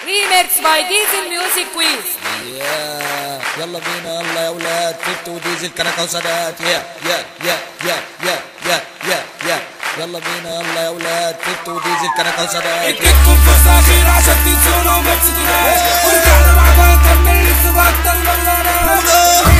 ريميكس باي ديزل ميوزك كويز. يلا بينا يلا يا ولاد، توت وديزل كنكه وسادات. يلا بينا يلا يا ولاد، توت وديزل كنكه وسادات. اديتكم فرصة أخيرة عشان تنسونا وما تنسوناش، ورجعنا مع بعض نكمل لسه أكتر من ورا.